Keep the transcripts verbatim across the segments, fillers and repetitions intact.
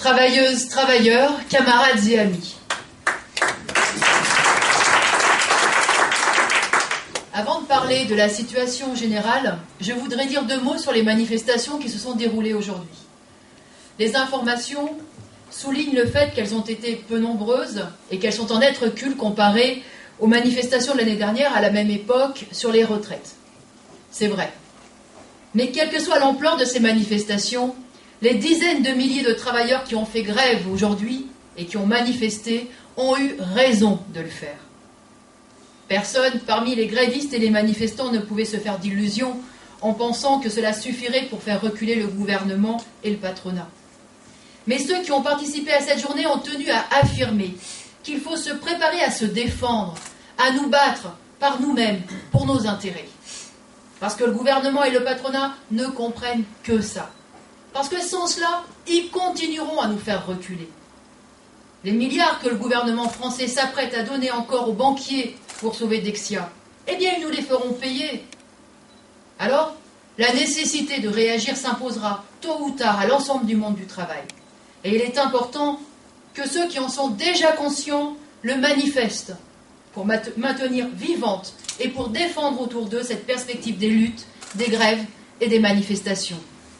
Travailleuses, travailleurs, camarades et amis. Avant de parler de la situation générale, je voudrais dire deux mots sur les manifestations qui se sont déroulées aujourd'hui. Les informations soulignent le fait qu'elles ont été peu nombreuses et qu'elles sont en net recul comparées aux manifestations de l'année dernière à la même époque sur les retraites. C'est vrai. Mais quelle que soit l'ampleur de ces manifestations, les dizaines de milliers de travailleurs qui ont fait grève aujourd'hui et qui ont manifesté ont eu raison de le faire. Personne parmi les grévistes et les manifestants ne pouvait se faire d'illusions en pensant que cela suffirait pour faire reculer le gouvernement et le patronat. Mais ceux qui ont participé à cette journée ont tenu à affirmer qu'il faut se préparer à se défendre, à nous battre par nous-mêmes pour nos intérêts. Parce que le gouvernement et le patronat ne comprennent que ça. Parce que sans cela, ils continueront à nous faire reculer. Les milliards que le gouvernement français s'apprête à donner encore aux banquiers pour sauver Dexia, eh bien, ils nous les feront payer. Alors, la nécessité de réagir s'imposera tôt ou tard à l'ensemble du monde du travail. Et il est important que ceux qui en sont déjà conscients le manifestent pour maintenir vivante et pour défendre autour d'eux cette perspective des luttes, des grèves et des manifestations.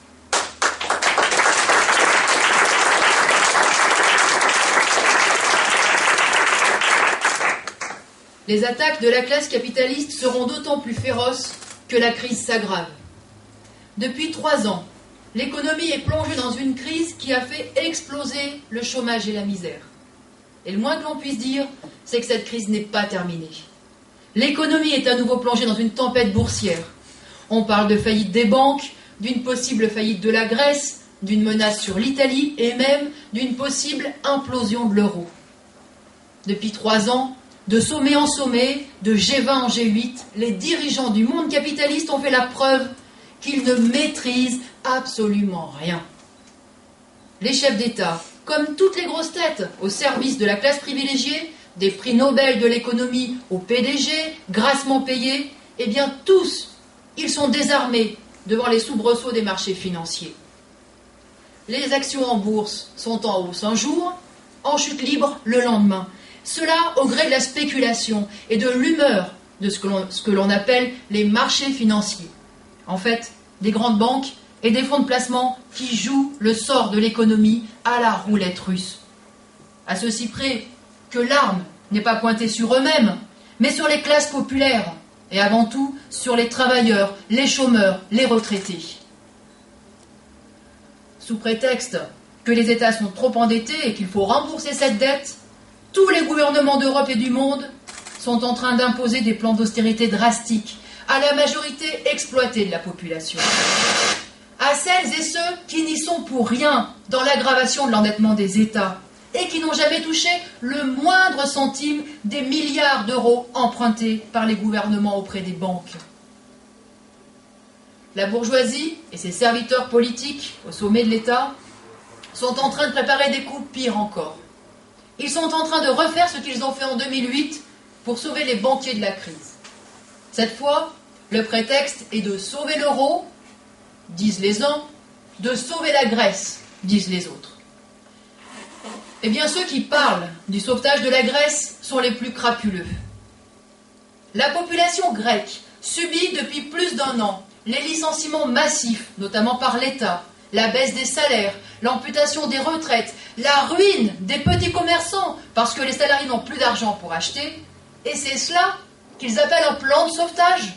Les attaques de la classe capitaliste seront d'autant plus féroces que la crise s'aggrave. Depuis trois ans, l'économie est plongée dans une crise qui a fait exploser le chômage et la misère. Et le moins que l'on puisse dire, c'est que cette crise n'est pas terminée. L'économie est à nouveau plongée dans une tempête boursière. On parle de faillite des banques, d'une possible faillite de la Grèce, d'une menace sur l'Italie et même d'une possible implosion de l'euro. Depuis trois ans, de sommet en sommet, de G vingt en G huit, les dirigeants du monde capitaliste ont fait la preuve qu'ils ne maîtrisent absolument rien. Les chefs d'État, comme toutes les grosses têtes au service de la classe privilégiée, des prix Nobel de l'économie au P D G, grassement payés, eh bien tous, ils sont désarmés devant les soubresauts des marchés financiers. Les actions en bourse sont en hausse un jour, en chute libre le lendemain. Cela au gré de la spéculation et de l'humeur de ce que l'on, ce que l'on appelle les marchés financiers. En fait, des grandes banques et des fonds de placement qui jouent le sort de l'économie à la roulette russe. À ceci près que l'arme n'est pas pointée sur eux-mêmes, mais sur les classes populaires, et avant tout sur les travailleurs, les chômeurs, les retraités. Sous prétexte que les États sont trop endettés et qu'il faut rembourser cette dette, tous les gouvernements d'Europe et du monde sont en train d'imposer des plans d'austérité drastiques à la majorité exploitée de la population. À celles et ceux qui n'y sont pour rien dans l'aggravation de l'endettement des États et qui n'ont jamais touché le moindre centime des milliards d'euros empruntés par les gouvernements auprès des banques. La bourgeoisie et ses serviteurs politiques au sommet de l'État sont en train de préparer des coups pires encore. Ils sont en train de refaire ce qu'ils ont fait en deux mille huit pour sauver les banquiers de la crise. Cette fois, le prétexte est de sauver l'euro, disent les uns, de sauver la Grèce, disent les autres. Eh bien, ceux qui parlent du sauvetage de la Grèce sont les plus crapuleux. La population grecque subit depuis plus d'un an les licenciements massifs, notamment par l'État, la baisse des salaires, l'amputation des retraites, la ruine des petits commerçants parce que les salariés n'ont plus d'argent pour acheter, et c'est cela qu'ils appellent un plan de sauvetage.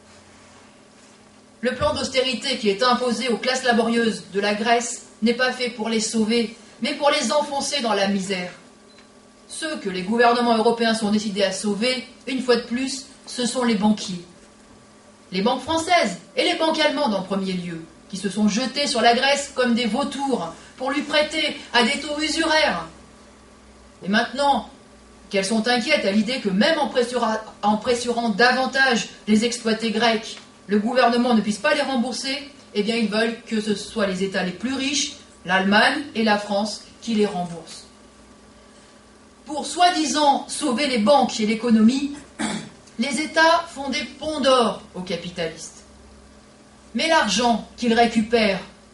Le plan d'austérité qui est imposé aux classes laborieuses de la Grèce n'est pas fait pour les sauver, mais pour les enfoncer dans la misère. Ceux que les gouvernements européens sont décidés à sauver, une fois de plus, ce sont les banquiers. Les banques françaises et les banques allemandes en premier lieu, qui se sont jetés sur la Grèce comme des vautours pour lui prêter à des taux usuraires. Et maintenant qu'elles sont inquiètes à l'idée que même en pressurant, en pressurant davantage les exploités grecs, le gouvernement ne puisse pas les rembourser, eh bien ils veulent que ce soit les États les plus riches, l'Allemagne et la France, qui les remboursent. Pour soi-disant sauver les banques et l'économie, les États font des ponts d'or aux capitalistes. Mais l'argent qu'ils récupèrent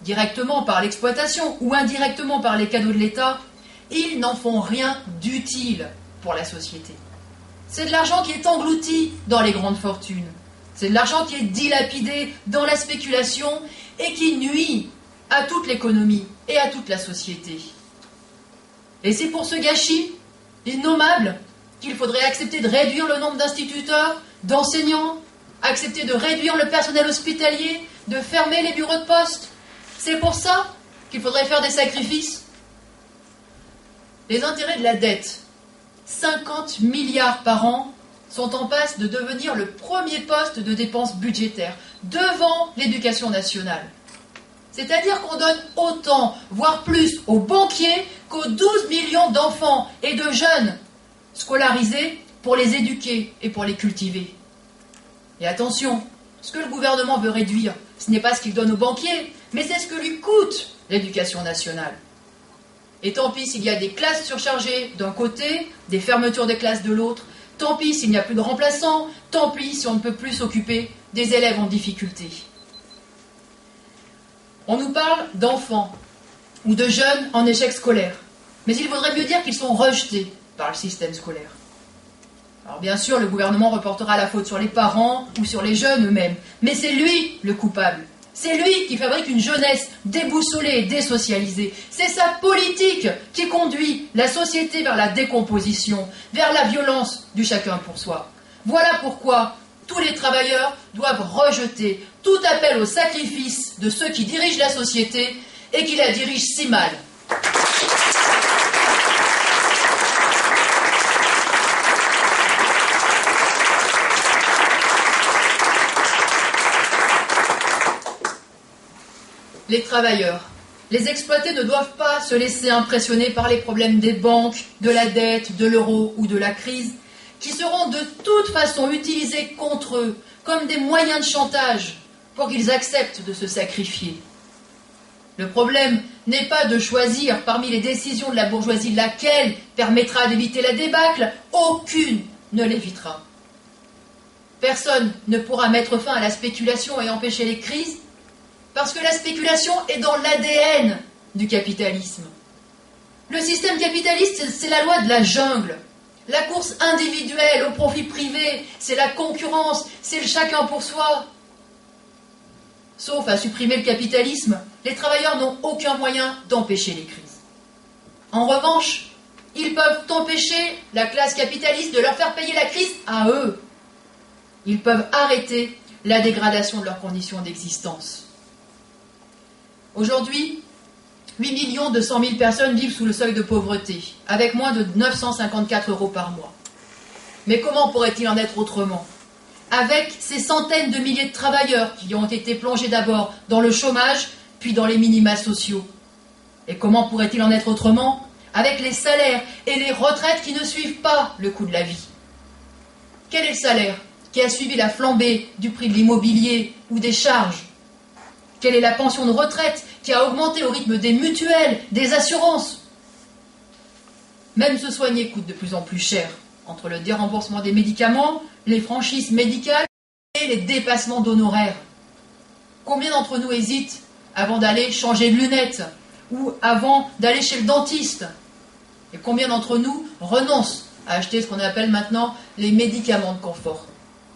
directement par l'exploitation ou indirectement par les cadeaux de l'État, ils n'en font rien d'utile pour la société. C'est de l'argent qui est englouti dans les grandes fortunes. C'est de l'argent qui est dilapidé dans la spéculation et qui nuit à toute l'économie et à toute la société. Et c'est pour ce gâchis innommable qu'il faudrait accepter de réduire le nombre d'instituteurs, d'enseignants, accepter de réduire le personnel hospitalier, de fermer les bureaux de poste. C'est pour ça qu'il faudrait faire des sacrifices. Les intérêts de la dette, cinquante milliards par an, sont en passe de devenir le premier poste de dépenses budgétaires, devant l'éducation nationale. C'est-à-dire qu'on donne autant, voire plus, aux banquiers qu'aux douze millions d'enfants et de jeunes scolarisés pour les éduquer et pour les cultiver. Et attention, ce que le gouvernement veut réduire, ce n'est pas ce qu'il donne aux banquiers, mais c'est ce que lui coûte l'éducation nationale. Et tant pis s'il y a des classes surchargées d'un côté, des fermetures de classes de l'autre, tant pis s'il n'y a plus de remplaçants, tant pis si on ne peut plus s'occuper des élèves en difficulté. On nous parle d'enfants ou de jeunes en échec scolaire, mais il vaudrait mieux dire qu'ils sont rejetés par le système scolaire. Alors bien sûr, le gouvernement reportera la faute sur les parents ou sur les jeunes eux-mêmes, mais c'est lui le coupable. C'est lui qui fabrique une jeunesse déboussolée et désocialisée. C'est sa politique qui conduit la société vers la décomposition, vers la violence du chacun pour soi. Voilà pourquoi tous les travailleurs doivent rejeter tout appel au sacrifice de ceux qui dirigent la société et qui la dirigent si mal. Les travailleurs, les exploités ne doivent pas se laisser impressionner par les problèmes des banques, de la dette, de l'euro ou de la crise, qui seront de toute façon utilisés contre eux comme des moyens de chantage pour qu'ils acceptent de se sacrifier. Le problème n'est pas de choisir parmi les décisions de la bourgeoisie laquelle permettra d'éviter la débâcle, aucune ne l'évitera. Personne ne pourra mettre fin à la spéculation et empêcher les crises, parce que la spéculation est dans l'A D N du capitalisme. Le système capitaliste, c'est la loi de la jungle. La course individuelle au profit privé, c'est la concurrence, c'est le chacun pour soi. Sauf à supprimer le capitalisme, les travailleurs n'ont aucun moyen d'empêcher les crises. En revanche, ils peuvent empêcher la classe capitaliste de leur faire payer la crise à eux. Ils peuvent arrêter la dégradation de leurs conditions d'existence. Aujourd'hui, huit millions deux cent mille personnes vivent sous le seuil de pauvreté, avec moins de neuf cent cinquante-quatre euros par mois. Mais comment pourrait-il en être autrement? Avec ces centaines de milliers de travailleurs qui ont été plongés d'abord dans le chômage, puis dans les minima sociaux. Et comment pourrait-il en être autrement avec les salaires et les retraites qui ne suivent pas le coût de la vie? Quel est le salaire qui a suivi la flambée du prix de l'immobilier ou des charges? Quelle est la pension de retraite qui a augmenté au rythme des mutuelles, des assurances? Même se soigner coûte de plus en plus cher, entre le déremboursement des médicaments, les franchises médicales et les dépassements d'honoraires. Combien d'entre nous hésitent avant d'aller changer de lunettes ou avant d'aller chez le dentiste? Et combien d'entre nous renoncent à acheter ce qu'on appelle maintenant les médicaments de confort?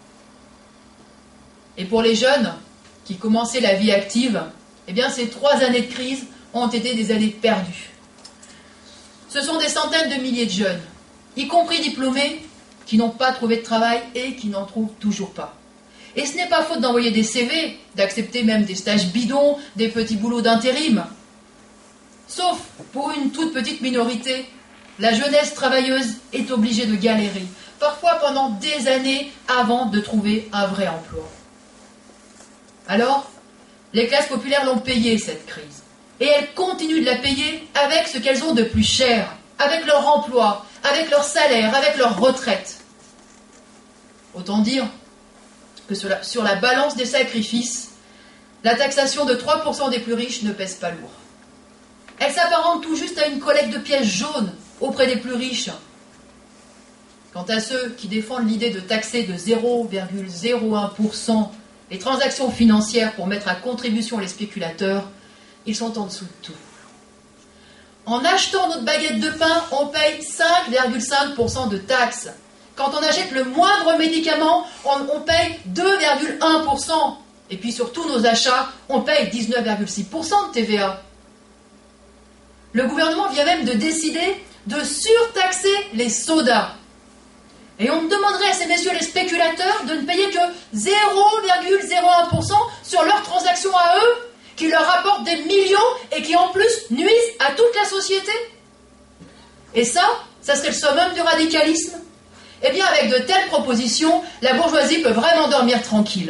Et pour les jeunes qui commençaient la vie active, eh bien ces trois années de crise ont été des années perdues. Ce sont des centaines de milliers de jeunes, y compris diplômés, qui n'ont pas trouvé de travail et qui n'en trouvent toujours pas. Et ce n'est pas faute d'envoyer des C V, d'accepter même des stages bidons, des petits boulots d'intérim. Sauf pour une toute petite minorité, la jeunesse travailleuse est obligée de galérer, parfois pendant des années avant de trouver un vrai emploi. Alors, les classes populaires l'ont payé, cette crise. Et elles continuent de la payer avec ce qu'elles ont de plus cher, avec leur emploi, avec leur salaire, avec leur retraite. Autant dire que sur la, sur la balance des sacrifices, la taxation de trois pour cent des plus riches ne pèse pas lourd. Elle s'apparente tout juste à une collecte de pièces jaunes auprès des plus riches. Quant à ceux qui défendent l'idée de taxer de zéro virgule zéro un pour cent les transactions financières pour mettre à contribution les spéculateurs, ils sont en dessous de tout. En achetant notre baguette de pain, on paye cinq virgule cinq pour cent de taxes. Quand on achète le moindre médicament, on, on paye deux virgule un pour cent. Et puis sur tous nos achats, on paye dix-neuf virgule six pour cent de T V A. Le gouvernement vient même de décider de surtaxer les sodas. Et on demanderait à ces messieurs les spéculateurs de ne payer que zéro virgule zéro un pour cent sur leurs transactions à eux, qui leur rapportent des millions et qui en plus nuisent à toute la société. Et ça, ça serait le summum du radicalisme. Eh bien, avec de telles propositions, la bourgeoisie peut vraiment dormir tranquille.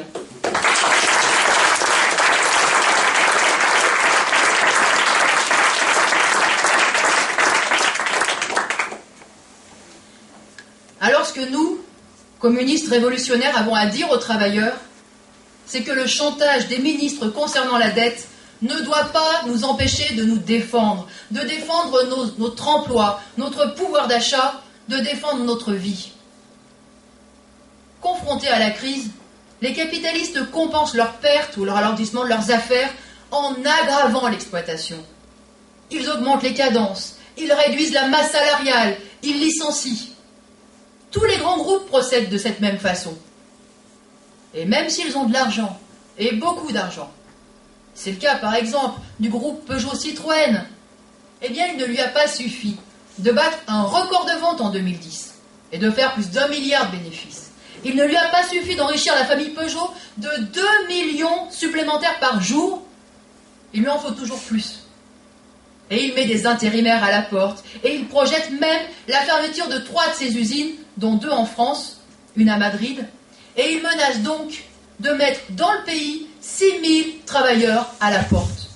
Alors ce que nous, communistes révolutionnaires, avons à dire aux travailleurs, c'est que le chantage des ministres concernant la dette ne doit pas nous empêcher de nous défendre, de défendre nos, notre emploi, notre pouvoir d'achat, de défendre notre vie. Confrontés à la crise, les capitalistes compensent leurs pertes ou le ralentissement de leurs affaires en aggravant l'exploitation. Ils augmentent les cadences, ils réduisent la masse salariale, ils licencient. Tous les grands groupes procèdent de cette même façon. Et même s'ils ont de l'argent, et beaucoup d'argent, c'est le cas par exemple du groupe Peugeot-Citroën, eh bien il ne lui a pas suffi de battre un record de vente en deux mille dix et de faire plus d'un milliard de bénéfices. Il ne lui a pas suffi d'enrichir la famille Peugeot de deux millions supplémentaires par jour. Il lui en faut toujours plus. Et il met des intérimaires à la porte, et il projette même la fermeture de trois de ses usines, dont deux en France, une à Madrid, et il menace donc de mettre dans le pays six mille travailleurs à la porte.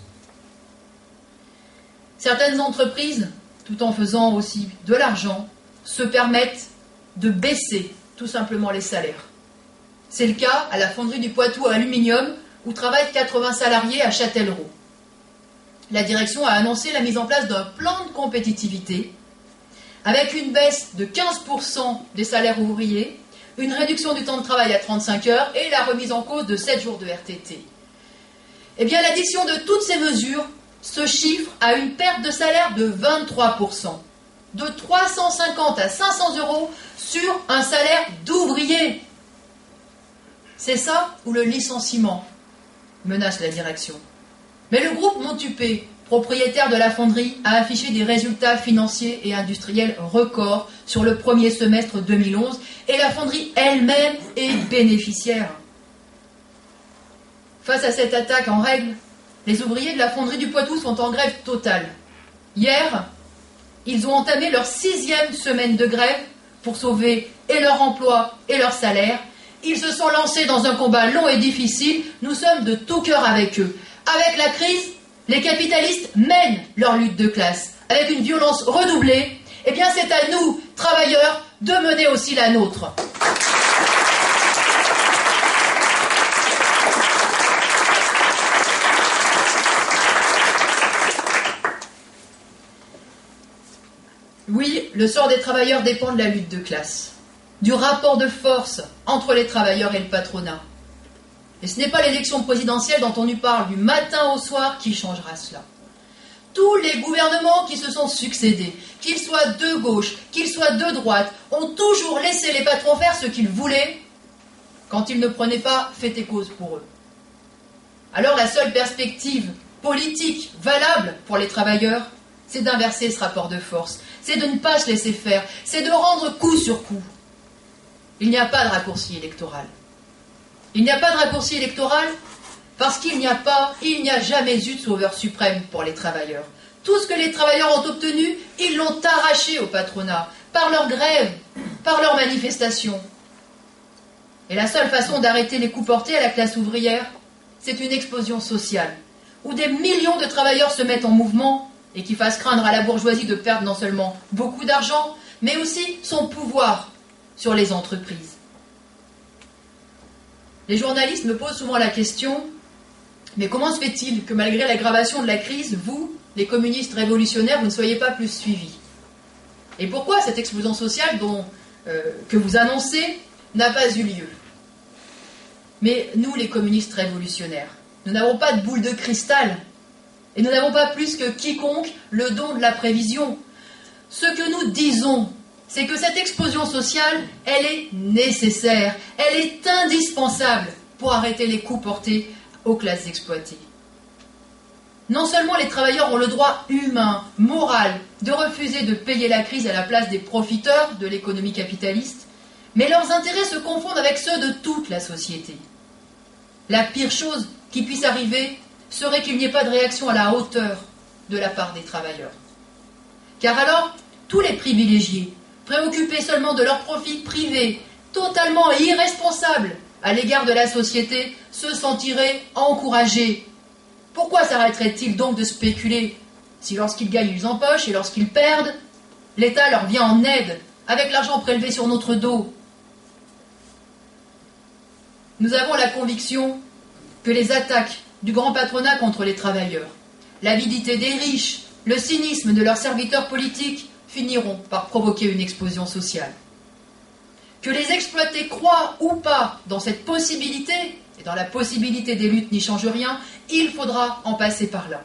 Certaines entreprises, tout en faisant aussi de l'argent, se permettent de baisser tout simplement les salaires. C'est le cas à la fonderie du Poitou à aluminium, où travaillent quatre-vingts salariés à Châtellerault. La direction a annoncé la mise en place d'un plan de compétitivité avec une baisse de quinze pour cent des salaires ouvriers, une réduction du temps de travail à trente-cinq heures et la remise en cause de sept jours de R T T. Eh bien, l'addition de toutes ces mesures se chiffre à une perte de salaire de vingt-trois pour cent, de trois cent cinquante à cinq cents euros sur un salaire d'ouvrier. C'est ça ou le licenciement, menace la direction. Mais le groupe Montupet, propriétaire de la fonderie, a affiché des résultats financiers et industriels records sur le premier semestre deux mille onze et la fonderie elle-même est bénéficiaire. Face à cette attaque en règle, les ouvriers de la fonderie du Poitou sont en grève totale. Hier, ils ont entamé leur sixième semaine de grève pour sauver et leur emploi et leur salaire. Ils se sont lancés dans un combat long et difficile. Nous sommes de tout cœur avec eux. Avec la crise, les capitalistes mènent leur lutte de classe. Avec une violence redoublée, eh bien c'est à nous, travailleurs, de mener aussi la nôtre. Oui, le sort des travailleurs dépend de la lutte de classe, du rapport de force entre les travailleurs et le patronat. Et ce n'est pas l'élection présidentielle dont on nous parle du matin au soir qui changera cela. Tous les gouvernements qui se sont succédés, qu'ils soient de gauche, qu'ils soient de droite, ont toujours laissé les patrons faire ce qu'ils voulaient quand ils ne prenaient pas fait et cause pour eux. Alors la seule perspective politique valable pour les travailleurs, c'est d'inverser ce rapport de force, c'est de ne pas se laisser faire, c'est de rendre coup sur coup. Il n'y a pas de raccourci électoral. Il n'y a pas de raccourci électoral parce qu'il n'y a pas, il n'y a jamais eu de sauveur suprême pour les travailleurs. Tout ce que les travailleurs ont obtenu, ils l'ont arraché au patronat, par leur grève, par leurs manifestations. Et la seule façon d'arrêter les coups portés à la classe ouvrière, c'est une explosion sociale, où des millions de travailleurs se mettent en mouvement et qui fassent craindre à la bourgeoisie de perdre non seulement beaucoup d'argent, mais aussi son pouvoir sur les entreprises. Les journalistes me posent souvent la question, mais comment se fait-il que malgré l'aggravation de la crise, vous, les communistes révolutionnaires, vous ne soyez pas plus suivis? Et pourquoi cette explosion sociale dont, euh, que vous annoncez n'a pas eu lieu? Mais nous, les communistes révolutionnaires, nous n'avons pas de boule de cristal. Et nous n'avons pas plus que quiconque le don de la prévision. Ce que nous disons, c'est que cette explosion sociale, elle est nécessaire, elle est indispensable pour arrêter les coups portés aux classes exploitées. Non seulement les travailleurs ont le droit humain, moral, de refuser de payer la crise à la place des profiteurs de l'économie capitaliste, mais leurs intérêts se confondent avec ceux de toute la société. La pire chose qui puisse arriver serait qu'il n'y ait pas de réaction à la hauteur de la part des travailleurs. Car alors, tous les privilégiés, préoccupés seulement de leur profit privé, totalement irresponsables à l'égard de la société, se sentiraient encouragés. Pourquoi s'arrêteraient-ils donc de spéculer si lorsqu'ils gagnent, ils empochent et lorsqu'ils perdent, l'État leur vient en aide avec l'argent prélevé sur notre dos? Nous avons la conviction que les attaques du grand patronat contre les travailleurs, l'avidité des riches, le cynisme de leurs serviteurs politiques finiront par provoquer une explosion sociale. Que les exploités croient ou pas dans cette possibilité, et dans la possibilité des luttes n'y change rien, il faudra en passer par là.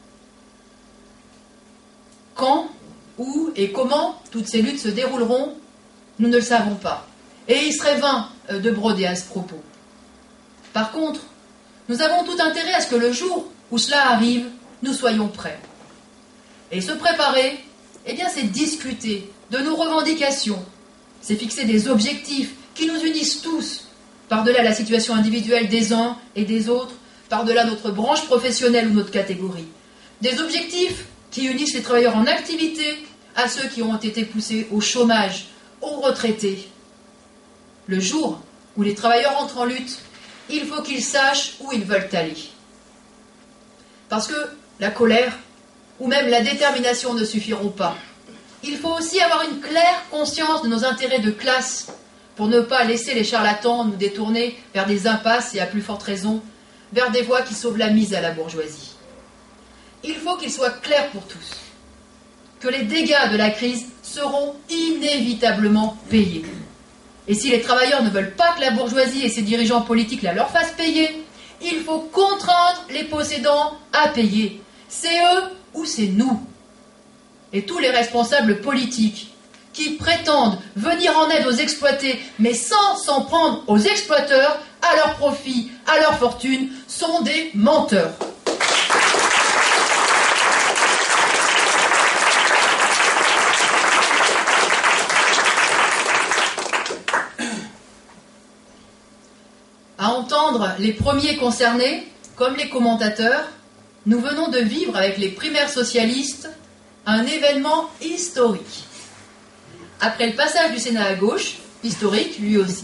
Quand, où et comment toutes ces luttes se dérouleront, nous ne le savons pas. Et il serait vain de broder à ce propos. Par contre, nous avons tout intérêt à ce que le jour où cela arrive, nous soyons prêts. Et se préparer, eh bien, c'est discuter de nos revendications, c'est fixer des objectifs qui nous unissent tous, par-delà la situation individuelle des uns et des autres, par-delà notre branche professionnelle ou notre catégorie. Des objectifs qui unissent les travailleurs en activité à ceux qui ont été poussés au chômage, aux retraités. Le jour où les travailleurs entrent en lutte, il faut qu'ils sachent où ils veulent aller. Parce que la colère ou même la détermination ne suffiront pas. Il faut aussi avoir une claire conscience de nos intérêts de classe pour ne pas laisser les charlatans nous détourner vers des impasses et à plus forte raison, vers des voies qui sauvent la mise à la bourgeoisie. Il faut qu'il soit clair pour tous que les dégâts de la crise seront inévitablement payés. Et si les travailleurs ne veulent pas que la bourgeoisie et ses dirigeants politiques la leur fassent payer, il faut contraindre les possédants à payer. C'est eux ou c'est nous. Et tous les responsables politiques qui prétendent venir en aide aux exploités, mais sans s'en prendre aux exploiteurs, à leur profit, à leur fortune, sont des menteurs. À entendre les premiers concernés, comme les commentateurs, nous venons de vivre avec les primaires socialistes un événement historique. Après le passage du Sénat à gauche, historique lui aussi.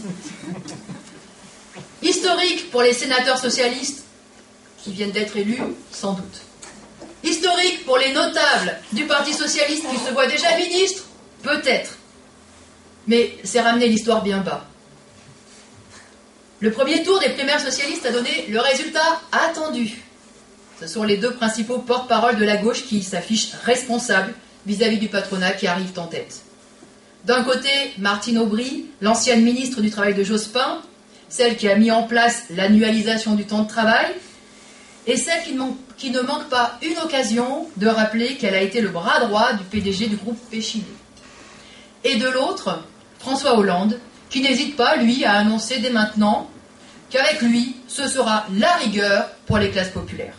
Historique pour les sénateurs socialistes qui viennent d'être élus, sans doute. Historique pour les notables du Parti socialiste qui se voient déjà ministres, peut-être. Mais c'est ramener l'histoire bien bas. Le premier tour des primaires socialistes a donné le résultat attendu. Ce sont les deux principaux porte-parole de la gauche qui s'affichent responsables vis-à-vis du patronat qui arrivent en tête. D'un côté, Martine Aubry, l'ancienne ministre du Travail de Jospin, celle qui a mis en place l'annualisation du temps de travail, et celle qui ne manque, qui ne manque pas une occasion de rappeler qu'elle a été le bras droit du P D G du groupe Péchinet. Et de l'autre, François Hollande, qui n'hésite pas, lui, à annoncer dès maintenant qu'avec lui, ce sera la rigueur pour les classes populaires.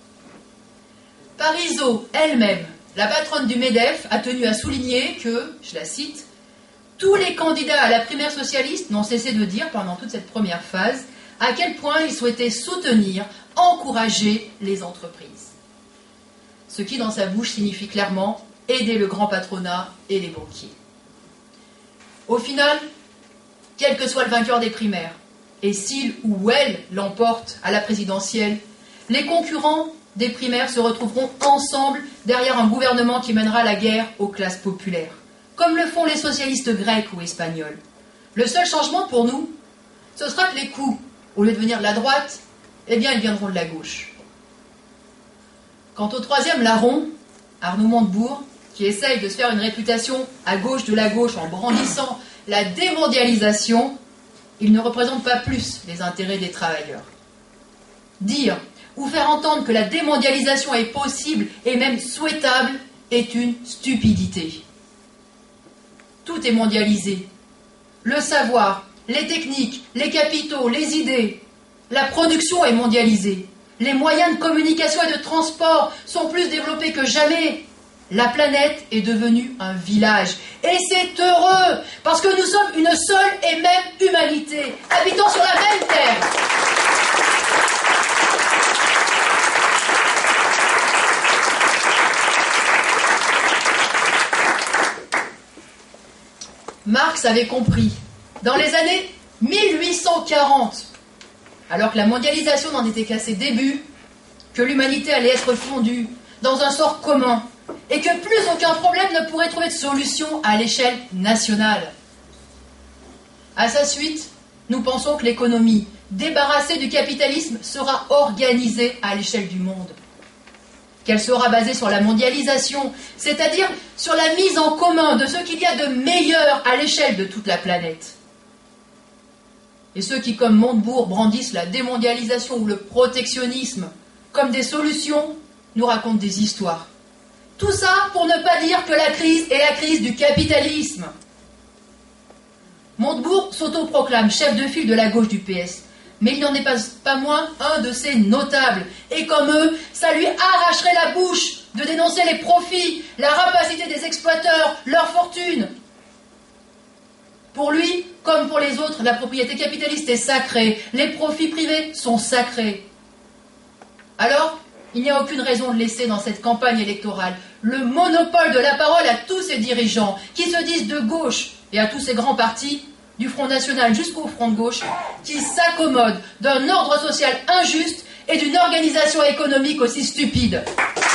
Parisot elle-même, la patronne du MEDEF, a tenu à souligner que, je la cite, « Tous les candidats à la primaire socialiste n'ont cessé de dire pendant toute cette première phase à quel point ils souhaitaient soutenir, encourager les entreprises. » Ce qui, dans sa bouche, signifie clairement aider le grand patronat et les banquiers. Au final, quel que soit le vainqueur des primaires, et s'il ou elle l'emporte à la présidentielle, les concurrents des primaires se retrouveront ensemble derrière un gouvernement qui mènera la guerre aux classes populaires, comme le font les socialistes grecs ou espagnols. Le seul changement pour nous, ce sera que les coups, au lieu de venir de la droite, eh bien ils viendront de la gauche. Quant au troisième larron, Arnaud Montebourg, qui essaye de se faire une réputation à gauche de la gauche en brandissant la démondialisation, il ne représente pas plus les intérêts des travailleurs. Dire ou faire entendre que la démondialisation est possible et même souhaitable est une stupidité. Tout est mondialisé. Le savoir, les techniques, les capitaux, les idées. La production est mondialisée. Les moyens de communication et de transport sont plus développés que jamais. La planète est devenue un village. Et c'est heureux, parce que nous sommes une seule et même humanité, habitant sur la même terre. Marx avait compris, dans les années mille huit cent quarante, alors que la mondialisation n'en était qu'à ses débuts, que l'humanité allait être fondue dans un sort commun et que plus aucun problème ne pourrait trouver de solution à l'échelle nationale. À sa suite, nous pensons que l'économie, débarrassée du capitalisme, sera organisée à l'échelle du monde. Qu'elle sera basée sur la mondialisation, c'est-à-dire sur la mise en commun de ce qu'il y a de meilleur à l'échelle de toute la planète. Et ceux qui, comme Montebourg, brandissent la démondialisation ou le protectionnisme comme des solutions, nous racontent des histoires. Tout ça pour ne pas dire que la crise est la crise du capitalisme. Montebourg s'autoproclame chef de file de la gauche du P S. Mais il n'en est pas, pas moins un de ces notables. Et comme eux, ça lui arracherait la bouche de dénoncer les profits, la rapacité des exploiteurs, leur fortune. Pour lui, comme pour les autres, la propriété capitaliste est sacrée. Les profits privés sont sacrés. Alors, il n'y a aucune raison de laisser dans cette campagne électorale le monopole de la parole à tous ces dirigeants qui se disent de gauche et à tous ces grands partis, du Front National jusqu'au Front de gauche, qui s'accommodent d'un ordre social injuste et d'une organisation économique aussi stupide.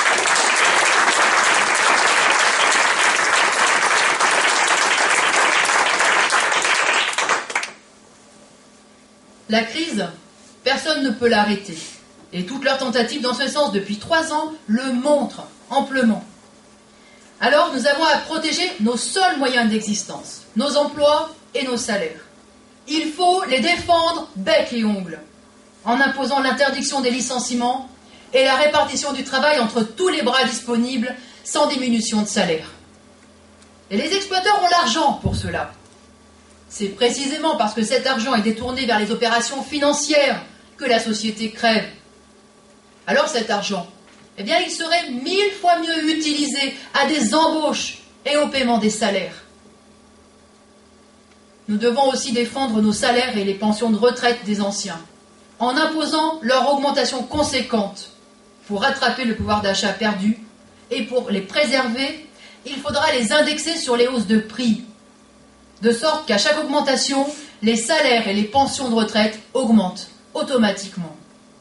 La crise, personne ne peut l'arrêter. Et toutes leurs tentatives dans ce sens depuis trois ans le montrent amplement. Alors nous avons à protéger nos seuls moyens d'existence, nos emplois et nos salaires. Il faut les défendre bec et ongles, en imposant l'interdiction des licenciements et la répartition du travail entre tous les bras disponibles sans diminution de salaire. Et les exploiteurs ont l'argent pour cela. C'est précisément parce que cet argent est détourné vers les opérations financières que la société crève. Alors cet argent, eh bien, il serait mille fois mieux utilisé à des embauches et au paiement des salaires. Nous devons aussi défendre nos salaires et les pensions de retraite des anciens, en imposant leur augmentation conséquente. Pour rattraper le pouvoir d'achat perdu et pour les préserver, il faudra les indexer sur les hausses de prix, de sorte qu'à chaque augmentation, les salaires et les pensions de retraite augmentent automatiquement.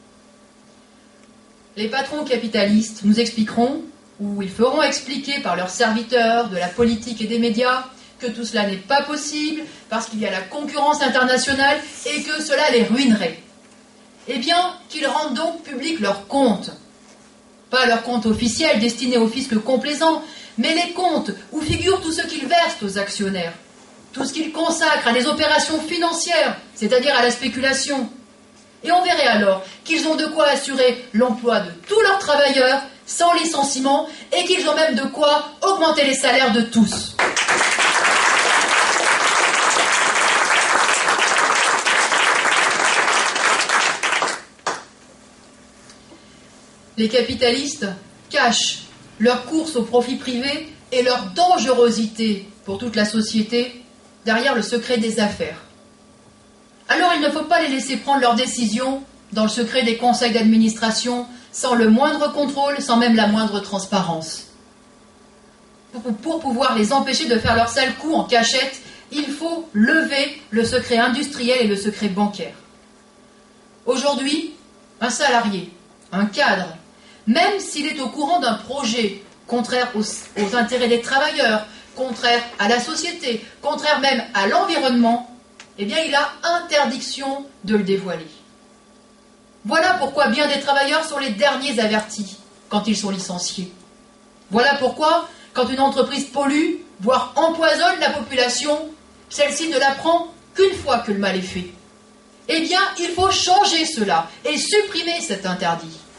Les patrons capitalistes nous expliqueront, ou ils feront expliquer par leurs serviteurs de la politique et des médias, que tout cela n'est pas possible parce qu'il y a la concurrence internationale et que cela les ruinerait. Eh bien, qu'ils rendent donc publics leurs comptes. Pas leurs comptes officiels destinés au fisc complaisant, mais les comptes où figure tout ce qu'ils versent aux actionnaires, tout ce qu'ils consacrent à des opérations financières, c'est-à-dire à la spéculation. Et on verrait alors qu'ils ont de quoi assurer l'emploi de tous leurs travailleurs sans licenciement et qu'ils ont même de quoi augmenter les salaires de tous. Les capitalistes cachent leur course au profit privé et leur dangerosité pour toute la société derrière le secret des affaires. Alors il ne faut pas les laisser prendre leurs décisions dans le secret des conseils d'administration, sans le moindre contrôle, sans même la moindre transparence. Pour pouvoir les empêcher de faire leur sale coup en cachette, il faut lever le secret industriel et le secret bancaire. Aujourd'hui, un salarié, un cadre, même s'il est au courant d'un projet contraire aux, aux intérêts des travailleurs, contraire à la société, contraire même à l'environnement, eh bien il a interdiction de le dévoiler. Voilà pourquoi bien des travailleurs sont les derniers avertis quand ils sont licenciés. Voilà pourquoi, quand une entreprise pollue, voire empoisonne la population, celle-ci ne l'apprend qu'une fois que le mal est fait. Eh bien, il faut changer cela et supprimer cet interdit.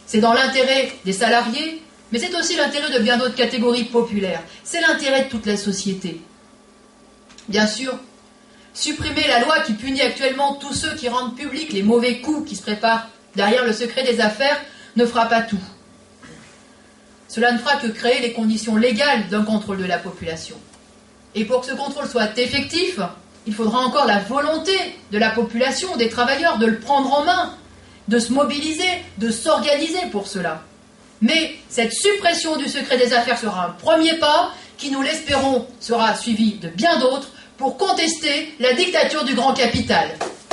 C'est dans l'intérêt des salariés, mais c'est aussi l'intérêt de bien d'autres catégories populaires. C'est l'intérêt de toute la société. Bien sûr, supprimer la loi qui punit actuellement tous ceux qui rendent publics les mauvais coups qui se préparent derrière le secret des affaires ne fera pas tout. Cela ne fera que créer les conditions légales d'un contrôle de la population. Et pour que ce contrôle soit effectif, il faudra encore la volonté de la population, des travailleurs, de le prendre en main, de se mobiliser, de s'organiser pour cela. Mais cette suppression du secret des affaires sera un premier pas qui, nous l'espérons, sera suivi de bien d'autres pour contester la dictature du grand capital.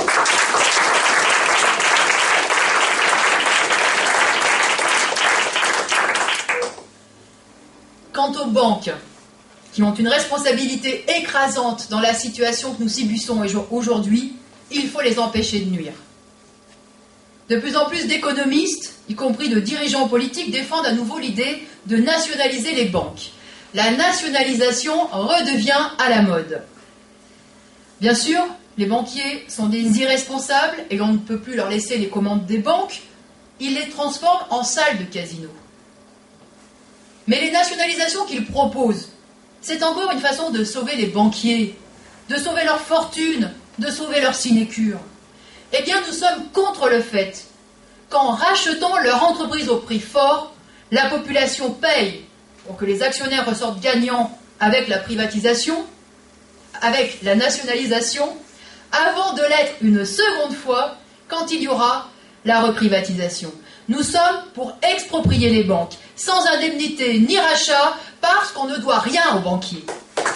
Quant aux banques, qui ont une responsabilité écrasante dans la situation que nous subissons aujourd'hui, il faut les empêcher de nuire. De plus en plus d'économistes, y compris de dirigeants politiques, défendent à nouveau l'idée de nationaliser les banques. La nationalisation redevient à la mode. Bien sûr, les banquiers sont des irresponsables et on ne peut plus leur laisser les commandes des banques. Ils les transforment en salles de casino. Mais les nationalisations qu'ils proposent, c'est encore une façon de sauver les banquiers, de sauver leur fortune, de sauver leur sinécure. Eh bien, nous sommes contre le fait qu'en rachetant leur entreprise au prix fort, la population paye pour que les actionnaires ressortent gagnants avec la privatisation, avec la nationalisation, avant de l'être une seconde fois quand il y aura la reprivatisation. Nous sommes pour exproprier les banques, sans indemnité ni rachat, parce qu'on ne doit rien aux banquiers.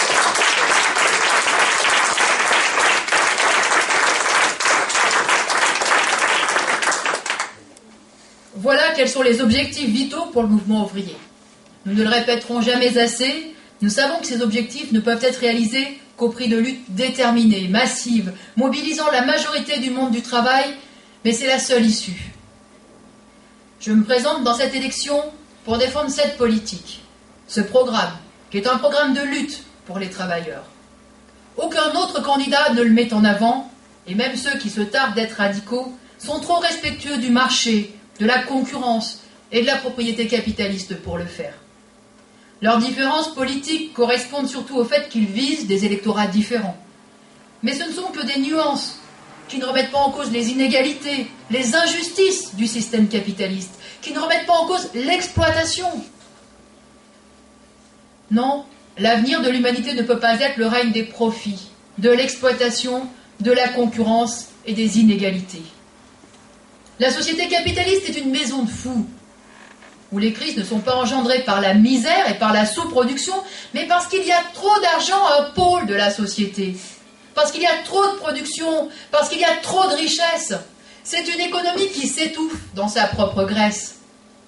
Voilà quels sont les objectifs vitaux pour le mouvement ouvrier. Nous ne le répéterons jamais assez, nous savons que ces objectifs ne peuvent être réalisés qu'au prix de luttes déterminées, massives, mobilisant la majorité du monde du travail, mais c'est la seule issue. Je me présente dans cette élection pour défendre cette politique, ce programme, qui est un programme de lutte pour les travailleurs. Aucun autre candidat ne le met en avant, et même ceux qui se targuent d'être radicaux sont trop respectueux du marché, de la concurrence et de la propriété capitaliste pour le faire. Leurs différences politiques correspondent surtout au fait qu'ils visent des électorats différents. Mais ce ne sont que des nuances qui ne remettent pas en cause les inégalités, les injustices du système capitaliste, qui ne remettent pas en cause l'exploitation. Non, l'avenir de l'humanité ne peut pas être le règne des profits, de l'exploitation, de la concurrence et des inégalités. La société capitaliste est une maison de fous, où les crises ne sont pas engendrées par la misère et par la sous-production, mais parce qu'il y a trop d'argent à un pôle de la société, parce qu'il y a trop de production, parce qu'il y a trop de richesse. C'est une économie qui s'étouffe dans sa propre graisse.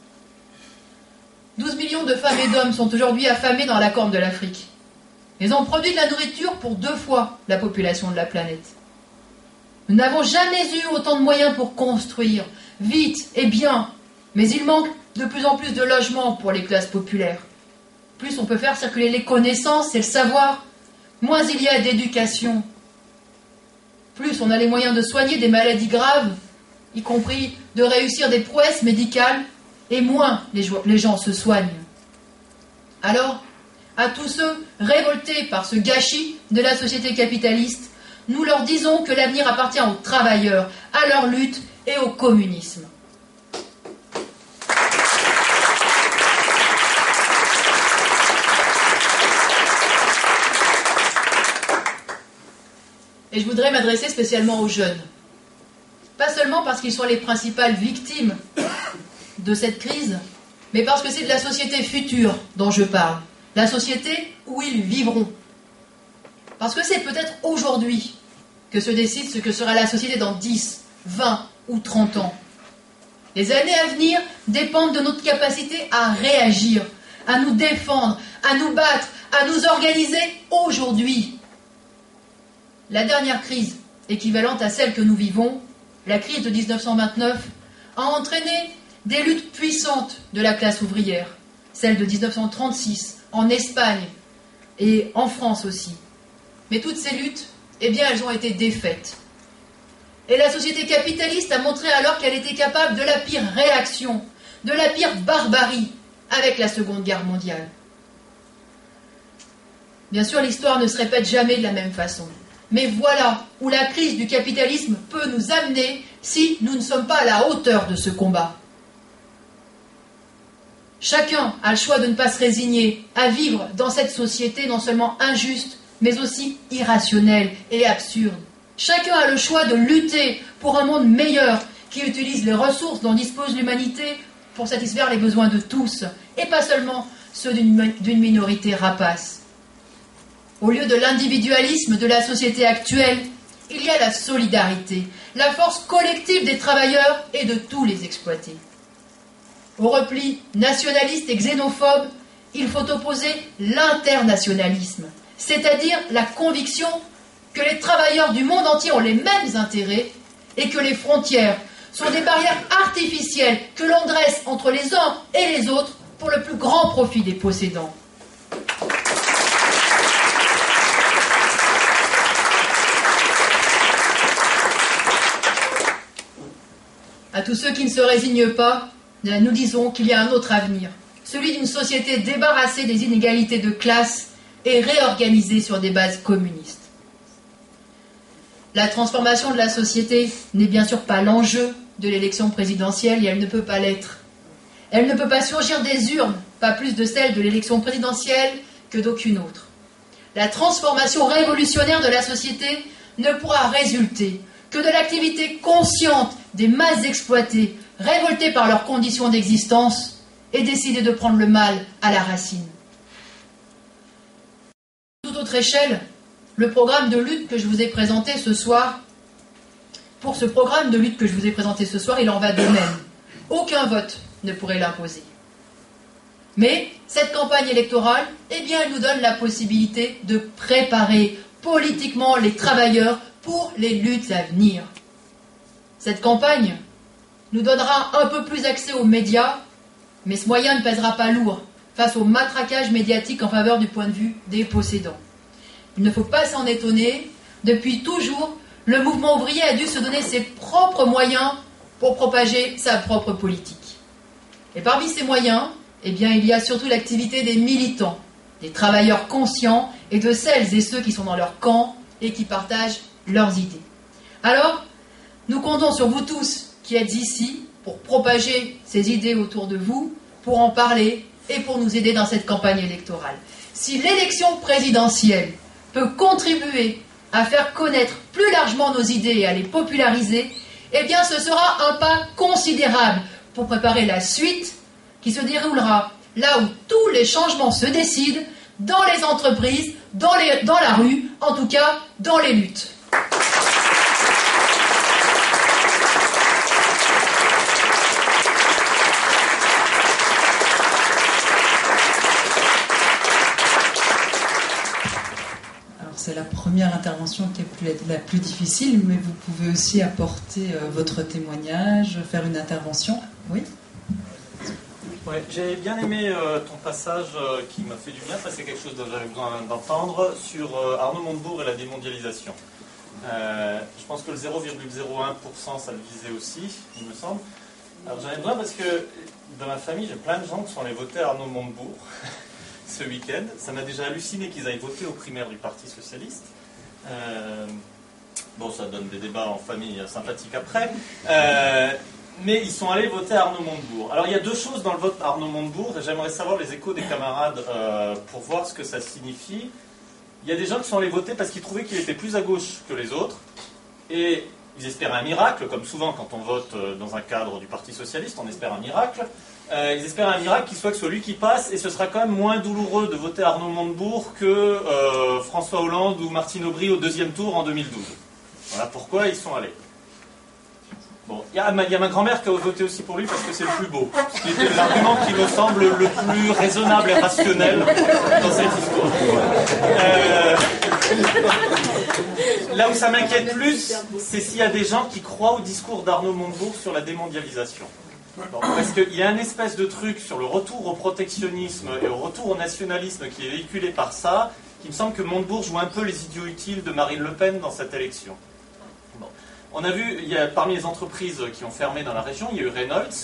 douze millions de femmes et d'hommes sont aujourd'hui affamés dans la corne de l'Afrique. Ils ont produit de la nourriture pour deux fois la population de la planète. Nous n'avons jamais eu autant de moyens pour construire, vite et bien, mais il manque de plus en plus de logements pour les classes populaires. Plus on peut faire circuler les connaissances et le savoir, moins il y a d'éducation. Plus on a les moyens de soigner des maladies graves, y compris de réussir des prouesses médicales, et moins les gens se soignent. Alors, à tous ceux révoltés par ce gâchis de la société capitaliste, nous leur disons que l'avenir appartient aux travailleurs, à leur lutte et au communisme. Et je voudrais m'adresser spécialement aux jeunes. Pas seulement parce qu'ils sont les principales victimes de cette crise, mais parce que c'est de la société future dont je parle, la société où ils vivront. Parce que c'est peut-être aujourd'hui que se décide ce que sera la société dans dix, vingt ou trente ans. Les années à venir dépendent de notre capacité à réagir, à nous défendre, à nous battre, à nous organiser aujourd'hui. La dernière crise, équivalente à celle que nous vivons, la crise de dix-neuf cent vingt-neuf, a entraîné des luttes puissantes de la classe ouvrière, celle de dix-neuf cent trente-six, en Espagne et en France aussi. Mais toutes ces luttes, eh bien, elles ont été défaites. Et la société capitaliste a montré alors qu'elle était capable de la pire réaction, de la pire barbarie avec la Seconde Guerre mondiale. Bien sûr, l'histoire ne se répète jamais de la même façon. Mais voilà où la crise du capitalisme peut nous amener si nous ne sommes pas à la hauteur de ce combat. Chacun a le choix de ne pas se résigner à vivre dans cette société non seulement injuste, mais aussi irrationnelle et absurde. Chacun a le choix de lutter pour un monde meilleur qui utilise les ressources dont dispose l'humanité pour satisfaire les besoins de tous, et pas seulement ceux d'une d'une minorité rapace. Au lieu de l'individualisme de la société actuelle, il y a la solidarité, la force collective des travailleurs et de tous les exploités. Au repli nationaliste et xénophobe, il faut opposer l'internationalisme, c'est-à-dire la conviction que les travailleurs du monde entier ont les mêmes intérêts et que les frontières sont des barrières artificielles que l'on dresse entre les uns et les autres pour le plus grand profit des possédants. À tous ceux qui ne se résignent pas, nous disons qu'il y a un autre avenir, celui d'une société débarrassée des inégalités de classe et réorganisée sur des bases communistes. La transformation de la société n'est bien sûr pas l'enjeu de l'élection présidentielle et elle ne peut pas l'être. Elle ne peut pas surgir des urnes, pas plus de celle de l'élection présidentielle que d'aucune autre. La transformation révolutionnaire de la société ne pourra résulter que de l'activité consciente des masses exploitées, révoltées par leurs conditions d'existence et décidées de prendre le mal à la racine. À toute autre échelle, le programme de lutte que je vous ai présenté ce soir, pour ce programme de lutte que je vous ai présenté ce soir, il en va de même. Aucun vote ne pourrait l'imposer. Mais cette campagne électorale, eh bien, elle nous donne la possibilité de préparer politiquement les travailleurs pour les luttes à venir. Cette campagne nous donnera un peu plus accès aux médias, mais ce moyen ne pèsera pas lourd face au matraquage médiatique en faveur du point de vue des possédants. Il ne faut pas s'en étonner, depuis toujours, le mouvement ouvrier a dû se donner ses propres moyens pour propager sa propre politique. Et parmi ces moyens, eh bien, il y a surtout l'activité des militants, des travailleurs conscients et de celles et ceux qui sont dans leur camp et qui partagent leurs idées. Alors, nous comptons sur vous tous qui êtes ici pour propager ces idées autour de vous, pour en parler et pour nous aider dans cette campagne électorale. Si l'élection présidentielle peut contribuer à faire connaître plus largement nos idées et à les populariser, eh bien ce sera un pas considérable pour préparer la suite qui se déroulera là où tous les changements se décident, dans les entreprises, dans, les, dans la rue, en tout cas dans les luttes. C'est la première intervention qui est plus, la plus difficile, mais vous pouvez aussi apporter euh, votre témoignage, faire une intervention. Oui. Ouais, j'ai bien aimé euh, ton passage euh, qui m'a fait du bien. Ça, c'est quelque chose dont j'avais besoin d'entendre sur euh, Arnaud Montebourg et la démondialisation. Euh, je pense que le zéro virgule zéro un pour cent, ça le visait aussi, il me semble. Alors j'en ai besoin parce que dans ma famille, j'ai plein de gens qui sont allés voter Arnaud Montebourg ce week-end. Ça m'a déjà halluciné qu'ils aillent voter aux primaires du Parti Socialiste. Euh, bon, ça donne des débats en famille sympathiques après. Euh, mais ils sont allés voter Arnaud Montebourg. Alors il y a deux choses dans le vote Arnaud Montebourg, et j'aimerais savoir les échos des camarades euh, pour voir ce que ça signifie. Il y a des gens qui sont allés voter parce qu'ils trouvaient qu'il était plus à gauche que les autres, et ils espéraient un miracle, comme souvent quand on vote dans un cadre du Parti Socialiste, on espère un miracle. Euh, ils espèrent un miracle qui soit que celui qui passe, et ce sera quand même moins douloureux de voter Arnaud Montebourg que euh, François Hollande ou Martine Aubry au deuxième tour en deux mille douze. Voilà pourquoi ils sont allés. Bon, il y a ma, y a ma grand-mère qui a voté aussi pour lui parce que c'est le plus beau. Ce qui était l'argument qui me semble le plus raisonnable et rationnel dans cette histoire. Euh, là où ça m'inquiète plus, c'est s'il y a des gens qui croient au discours d'Arnaud Montebourg sur la démondialisation. Bon, parce qu'il y a un espèce de truc sur le retour au protectionnisme et au retour au nationalisme qui est véhiculé par ça, qui me semble que Montebourg joue un peu les idiots utiles de Marine Le Pen dans cette élection. Bon. On a vu, il y a, parmi les entreprises qui ont fermé dans la région, il y a eu Reynolds.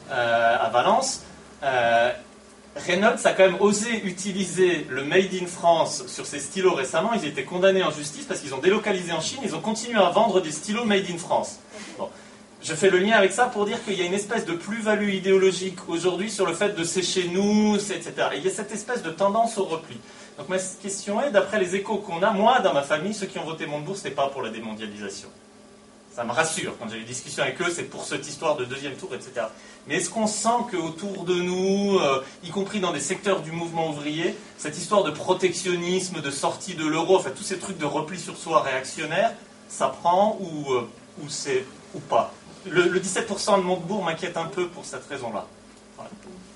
euh, à Valence. Euh, Reynolds a quand même osé utiliser le Made in France sur ses stylos récemment. Ils étaient condamnés en justice parce qu'ils ont délocalisé en Chine. Ils ont continué à vendre des stylos Made in France. Bon. Je fais le lien avec ça pour dire qu'il y a une espèce de plus-value idéologique aujourd'hui sur le fait de c'est chez nous, et cetera. Et il y a cette espèce de tendance au repli. Donc ma question est, d'après les échos qu'on a, moi, dans ma famille, ceux qui ont voté Montebourg, ce n'est pas pour la démondialisation. Ça me rassure, quand j'ai eu des discussions avec eux, c'est pour cette histoire de deuxième tour, et cetera. Mais est-ce qu'on sent qu'autour de nous, euh, y compris dans des secteurs du mouvement ouvrier, cette histoire de protectionnisme, de sortie de l'euro, enfin tous ces trucs de repli sur soi réactionnaire, ça prend ou, euh, ou c'est ou pas? Le, le dix-sept pour cent de Montebourg m'inquiète un peu pour cette raison-là. Voilà.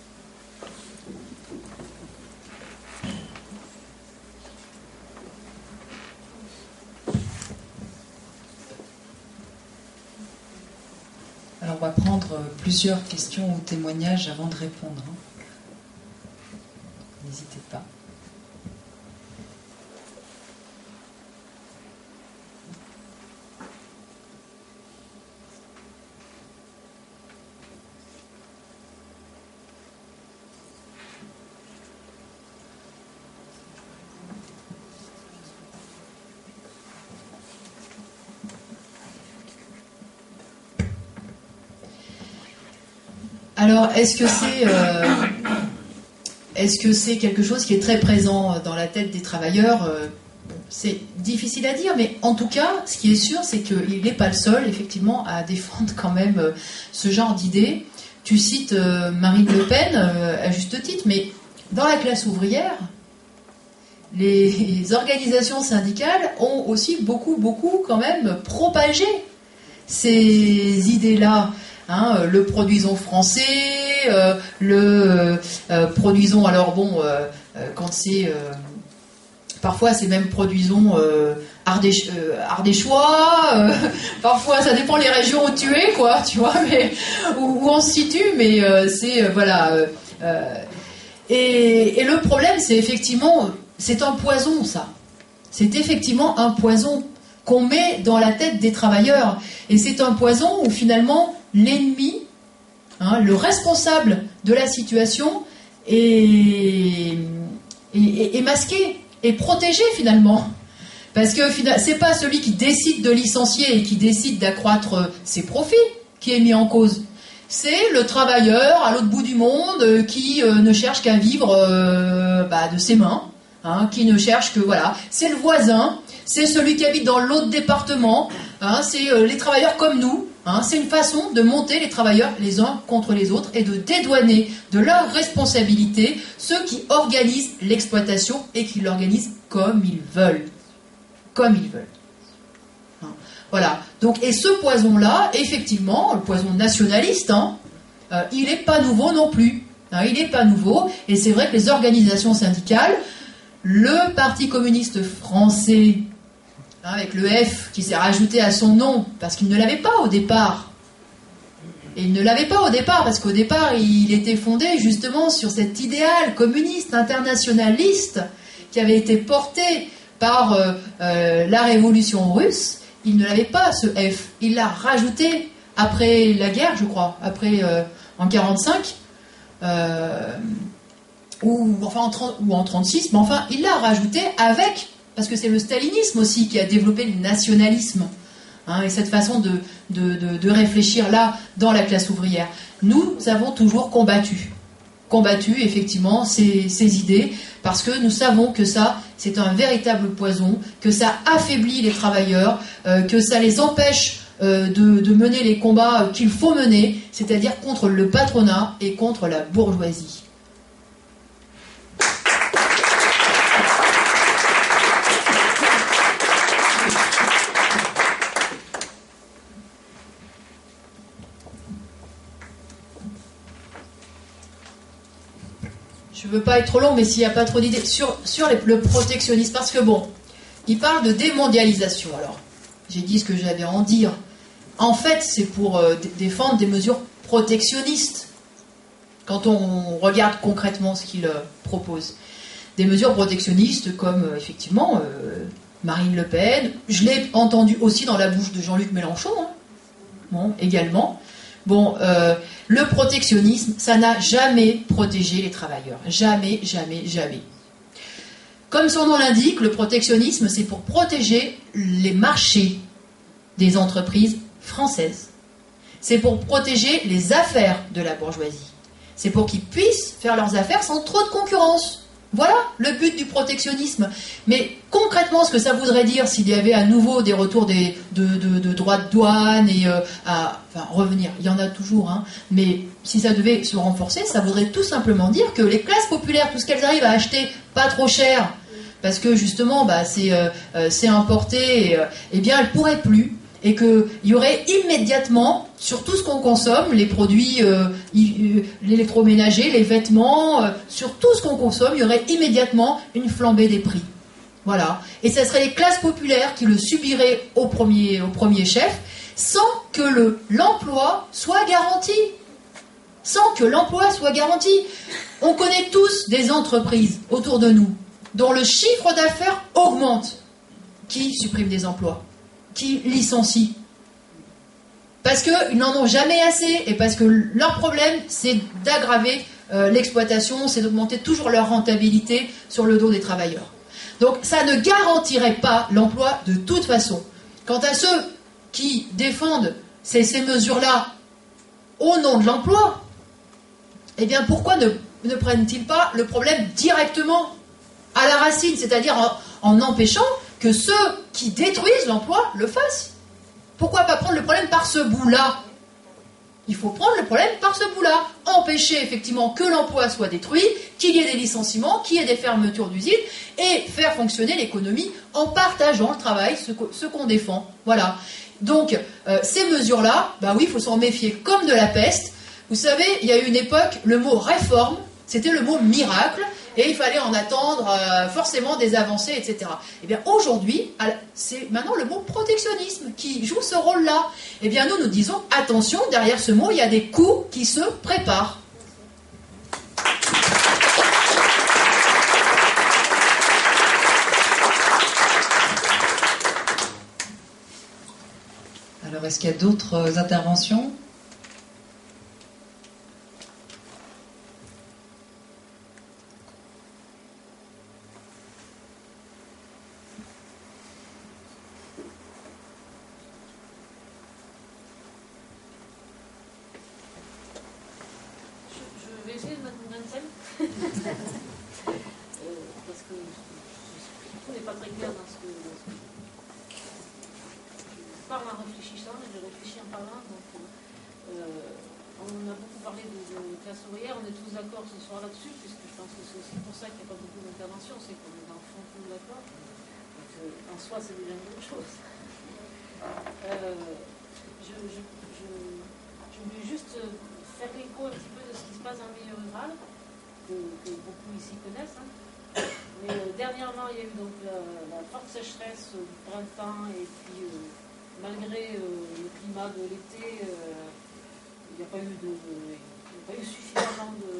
Alors on va prendre plusieurs questions ou témoignages avant de répondre. Hein. N'hésitez pas. Alors, est-ce que c'est euh, est-ce que c'est quelque chose qui est très présent dans la tête des travailleurs? euh, C'est difficile à dire, mais en tout cas, ce qui est sûr, c'est qu'il n'est pas le seul, effectivement, à défendre quand même euh, ce genre d'idées. Tu cites euh, Marine Le Pen, euh, à juste titre, mais dans la classe ouvrière, les organisations syndicales ont aussi beaucoup, beaucoup quand même propagé ces idées-là. Hein, le produisons français, euh, le euh, produisons, alors bon, euh, euh, quand c'est, euh, parfois c'est même produisons euh, ardéch, euh, ardéchois, euh, parfois ça dépend les régions où tu es, quoi, tu vois, mais où, où on se situe, mais euh, c'est, euh, voilà. Euh, euh, et, et le problème, c'est effectivement, c'est un poison, ça. C'est effectivement un poison qu'on met dans la tête des travailleurs. Et c'est un poison où finalement, l'ennemi, hein, le responsable de la situation est, est, est masqué, est protégé finalement. Parce que c'est pas celui qui décide de licencier et qui décide d'accroître ses profits qui est mis en cause. C'est le travailleur à l'autre bout du monde qui euh, ne cherche qu'à vivre euh, bah, de ses mains, hein, qui ne cherche que, voilà, c'est le voisin, c'est celui qui habite dans l'autre département, hein, c'est euh, les travailleurs comme nous. Hein, c'est une façon de monter les travailleurs les uns contre les autres et de dédouaner de leur responsabilité ceux qui organisent l'exploitation et qui l'organisent comme ils veulent. Comme ils veulent. Hein, voilà. Donc, et ce poison-là, effectivement, le poison nationaliste, hein, euh, il n'est pas nouveau non plus. Hein, il n'est pas nouveau. Et c'est vrai que les organisations syndicales, le Parti communiste français, avec le F qui s'est rajouté à son nom, parce qu'il ne l'avait pas au départ. Et il ne l'avait pas au départ, parce qu'au départ, il était fondé justement sur cet idéal communiste, internationaliste, qui avait été porté par euh, euh, la révolution russe. Il ne l'avait pas, ce F. Il l'a rajouté après la guerre, je crois, après euh, en quarante-cinq, euh, ou, enfin, en trente, ou en trente-six, mais enfin, il l'a rajouté avec... Parce que c'est le stalinisme aussi qui a développé le nationalisme, hein, et cette façon de, de, de, de réfléchir là, dans la classe ouvrière. Nous avons toujours combattu, combattu effectivement ces, ces idées, parce que nous savons que ça, c'est un véritable poison, que ça affaiblit les travailleurs, euh, que ça les empêche euh, de, de mener les combats qu'il faut mener, c'est-à-dire contre le patronat et contre la bourgeoisie. Je ne veux pas être trop long, mais s'il n'y a pas trop d'idées sur, sur les, le protectionnisme, parce que bon, il parle de démondialisation. Alors, j'ai dit ce que j'avais à en dire. En fait, c'est pour euh, d- défendre des mesures protectionnistes. Quand on regarde concrètement ce qu'il euh, propose, des mesures protectionnistes comme euh, effectivement euh, Marine Le Pen. Je l'ai entendu aussi dans la bouche de Jean-Luc Mélenchon, hein, bon, également. Bon, euh, le protectionnisme, ça n'a jamais protégé les travailleurs. Jamais, jamais, jamais. Comme son nom l'indique, le protectionnisme, c'est pour protéger les marchés des entreprises françaises. C'est pour protéger les affaires de la bourgeoisie. C'est pour qu'ils puissent faire leurs affaires sans trop de concurrence. Voilà le but du protectionnisme. Mais concrètement, ce que ça voudrait dire s'il y avait à nouveau des retours des, de, de, de droits de douane et euh, à enfin, revenir, il y en a toujours, hein, mais si ça devait se renforcer, ça voudrait tout simplement dire que les classes populaires, tout ce qu'elles arrivent à acheter pas trop cher, parce que justement bah, c'est euh, c'est importé, et, euh, eh bien elles ne pourraient plus. Et qu'il y aurait immédiatement, sur tout ce qu'on consomme, les produits euh, l'électroménager, les vêtements, euh, sur tout ce qu'on consomme, il y aurait immédiatement une flambée des prix. Voilà. Et ce seraient les classes populaires qui le subiraient au premier, au premier chef, sans que le, l'emploi soit garanti. Sans que l'emploi soit garanti. On connaît tous des entreprises autour de nous dont le chiffre d'affaires augmente, qui suppriment des emplois, qui licencient. Parce qu'ils n'en ont jamais assez et parce que leur problème, c'est d'aggraver euh, l'exploitation, c'est d'augmenter toujours leur rentabilité sur le dos des travailleurs. Donc ça ne garantirait pas l'emploi de toute façon. Quant à ceux qui défendent ces, ces mesures-là au nom de l'emploi, eh bien pourquoi ne, ne prennent-ils pas le problème directement à la racine, c'est-à-dire en, en empêchant que ceux qui détruisent l'emploi le fassent. Pourquoi pas prendre le problème par ce bout-là? Il faut prendre le problème par ce bout-là. Empêcher effectivement que l'emploi soit détruit, qu'il y ait des licenciements, qu'il y ait des fermetures d'usines, et faire fonctionner l'économie en partageant le travail, ce, ce qu'on défend. Voilà. Donc, euh, ces mesures-là, bah oui, il faut s'en méfier comme de la peste. Vous savez, il y a eu une époque, le mot réforme, c'était le mot miracle, et il fallait en attendre euh, forcément des avancées, et cetera. Eh bien, aujourd'hui, c'est maintenant le mot protectionnisme qui joue ce rôle-là. Eh bien, nous, nous disons, attention, derrière ce mot, il y a des coups qui se préparent. Alors, est-ce qu'il y a d'autres interventions ? C'est déjà une autre chose. Euh, je, je, je, je voulais juste faire l'écho un petit peu de ce qui se passe dans le milieu rural, que, que beaucoup ici connaissent. Hein. Mais euh, dernièrement, il y a eu donc la, la forte sécheresse du printemps, et puis euh, malgré euh, le climat de l'été, euh, il n'y a pas eu de, il n'y a pas eu suffisamment de,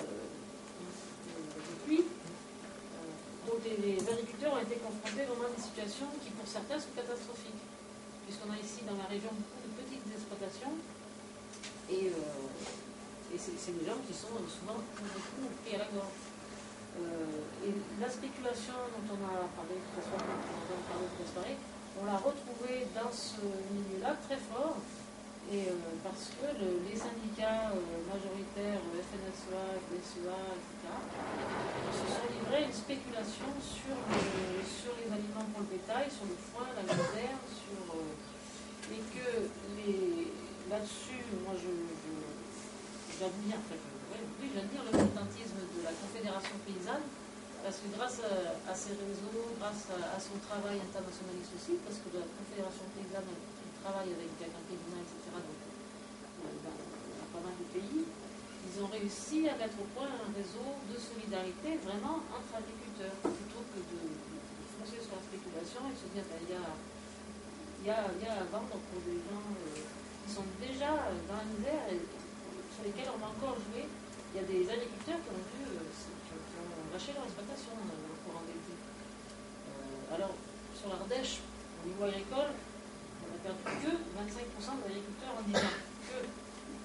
de, de pluie. Donc les agriculteurs ont été confrontés vraiment à des situations qui pour certains sont catastrophiques, puisqu'on a ici dans la région beaucoup de petites exploitations, et, euh, et c'est, c'est des gens qui sont souvent beaucoup pris à la gorge. Euh, et la spéculation dont on a parlé, que ce soit dont on a parlé de Gasparé, on l'a retrouvée dans ce milieu-là très fort, et euh, parce que le, les syndicats euh, majoritaires, F N S E A, F D S E A, et cetera, se sont livrés à une spéculation sur, le, sur les aliments pour le bétail, sur le foin, la misère, sur, euh, et que les, là-dessus, moi je, je, j'admire, en fait, oui, je viens de dire le militantisme de la Confédération paysanne, parce que grâce à, à ses réseaux, grâce à, à son travail internationaliste aussi, parce que la Confédération paysanne travaille avec Agripédina, et cetera, donc, dans, dans pas mal de pays, ils ont réussi à mettre au point un réseau de solidarité vraiment entre agriculteurs, plutôt que de, de foncer sur la spéculation et de se dire ben, il, y a, il, y a, il y a à vendre pour des gens euh, qui sont déjà dans la misère et sur lesquels on va encore jouer. Il y a des agriculteurs qui ont dû euh, qui ont, qui ont lâché leur exploitation dans le courant d'été. Euh, alors, sur l'Ardèche, au niveau agricole, on a perdu que vingt-cinq pour cent de l'agriculteur en dix ans. Que.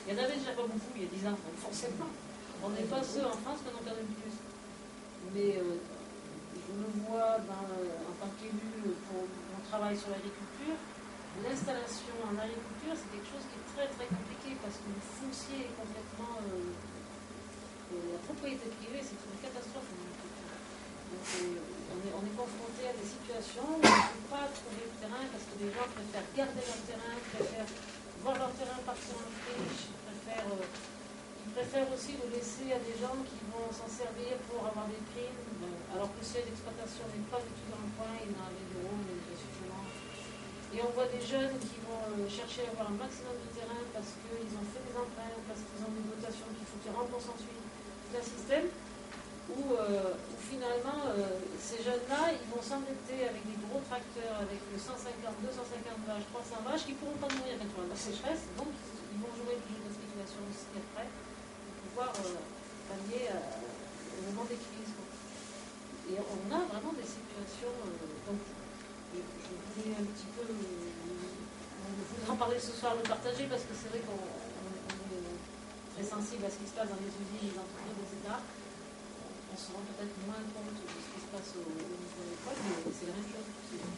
Il y en avait déjà pas beaucoup il y a dix ans, donc forcément. On n'est pas ceux en France qui en ont perdu le plus. Mais euh, je le vois dans, en tant qu'élu pour mon travail sur l'agriculture. L'installation en agriculture, c'est quelque chose qui est très très compliqué parce que le foncier est complètement. Euh, euh, la propriété privée, c'est une catastrophe en agriculture. Donc, euh, on, est, on est confronté à des situations où on ne peut pas trouver le terrain parce que les gens préfèrent garder leur terrain, préfèrent voir leur terrain partir en friche, préfèrent. Euh, Ils préfèrent aussi le laisser à des gens qui vont s'en servir pour avoir des primes, alors que le siège d'exploitation n'est pas du tout dans le coin, il y en a des bureaux, mais il y a suffisamment. Et on voit des jeunes qui vont chercher à avoir un maximum de terrain parce qu'ils ont fait des emprunts, parce qu'ils ont des dotations qu'il faut qu'ils remboursent ensuite. C'est un système où, euh, où finalement, euh, ces jeunes-là, ils vont s'endetter avec des gros tracteurs, avec cent cinquante, deux cent cinquante vaches, trois cents vaches, qui ne pourront pas nourrir quand il y aura la sécheresse, donc ils vont jouer le jeu de spéculation aussi après. Pouvoir euh, pallier euh, au moment des crises. Quoi. Et on a vraiment des situations. Euh, donc, je, je voulais un petit peu. Euh, on voudrait en parler ce soir, le partager, parce que c'est vrai qu'on on, on est très sensible à ce qui se passe dans les usines, les entreprises, et cetera. On, on se rend peut-être moins compte de ce qui se passe au, au niveau de l'école, mais c'est la même chose.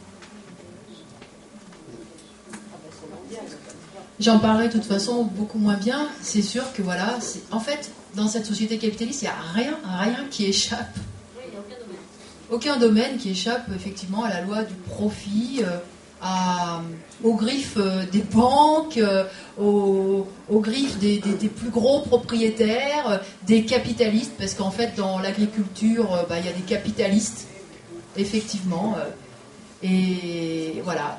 J'en parlerai de toute façon beaucoup moins bien. C'est sûr que voilà, c'est... en fait, dans cette société capitaliste, il n'y a rien, rien qui échappe. Oui, il n'y a aucun domaine. Aucun domaine qui échappe effectivement à la loi du profit, euh, à, aux griffes euh, des banques, euh, aux, aux griffes des, des, des plus gros propriétaires, euh, des capitalistes, parce qu'en fait, dans l'agriculture, euh, bah, il y a des capitalistes, effectivement. Euh, et voilà.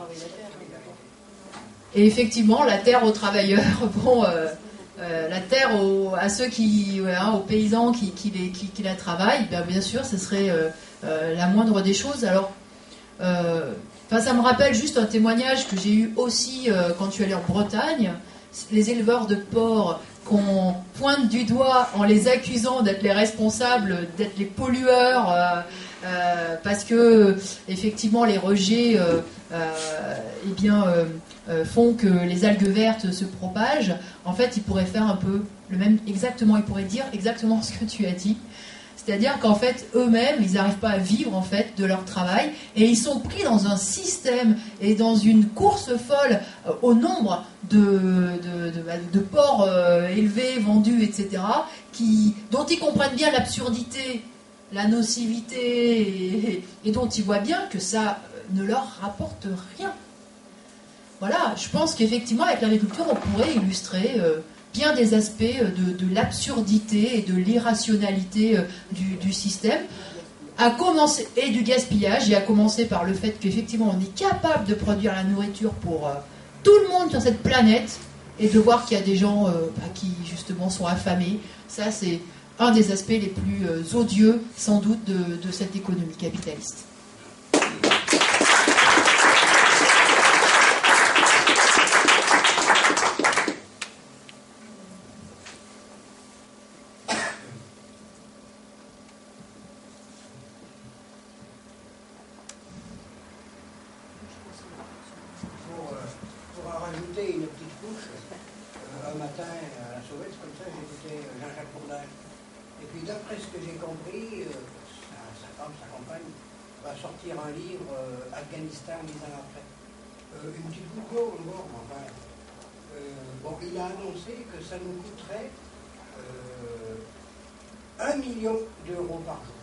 Et effectivement, la terre aux travailleurs, bon, euh, euh, la terre aux, à ceux qui, ouais, hein, aux paysans qui, qui, les, qui, qui la travaillent, ben, bien sûr, ce serait euh, euh, la moindre des choses. Alors, euh, ça me rappelle juste un témoignage que j'ai eu aussi euh, quand je suis allée en Bretagne. Les éleveurs de porcs qu'on pointe du doigt en les accusant d'être les responsables, d'être les pollueurs, euh, euh, parce que effectivement les rejets, euh, euh, eh bien. Euh, Euh, font que les algues vertes se propagent. En fait, ils pourraient faire un peu le même, exactement, ils pourraient dire exactement ce que tu as dit. C'est-à-dire qu'en fait, eux-mêmes, ils n'arrivent pas à vivre en fait de leur travail et ils sont pris dans un système et dans une course folle euh, au nombre de, de, de, de porcs euh, élevés, vendus, et cetera, qui, dont ils comprennent bien l'absurdité, la nocivité et, et dont ils voient bien que ça ne leur rapporte rien. Voilà, je pense qu'effectivement, avec l'agriculture, on pourrait illustrer euh, bien des aspects de, de l'absurdité et de l'irrationalité euh, du, du système, à commencer, et du gaspillage, et à commencer par le fait qu'effectivement, on est capable de produire la nourriture pour euh, tout le monde sur cette planète, et de voir qu'il y a des gens euh, bah, qui, justement, sont affamés. Ça, c'est un des aspects les plus euh, odieux, sans doute, de, de cette économie capitaliste. Sortir un livre euh, Afghanistan dix ans après. Euh, une petite boucle, on voit, enfin. Euh, bon, il a annoncé que ça nous coûterait euh, un million d'euros par jour.